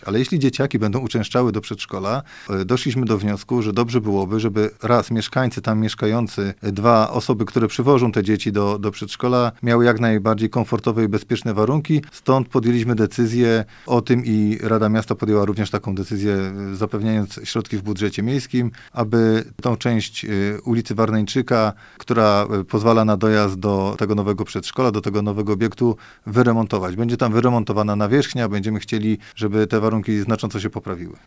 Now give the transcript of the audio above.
Ale jeśli dzieciaki będą uczęszczały do przedszkola, doszliśmy do wniosku, że dobrze byłoby, żeby raz mieszkańcy tam mieszkający, dwa osoby, które przywożą te dzieci do przedszkola, miały jak najbardziej komfortowe i bezpieczne warunki. Stąd podjęliśmy decyzję o tym i Rada Miasta podjęła również taką decyzję, zapewniając środki w budżecie miejskim, aby tą część ulicy Warneńczyka, która pozwala na dojazd do tego nowego przedszkola, do tego nowego obiektu, wyremontować. Będzie tam wyremontowana nawierzchnia, będziemy chcieli, żeby te warunki znacząco się poprawiły.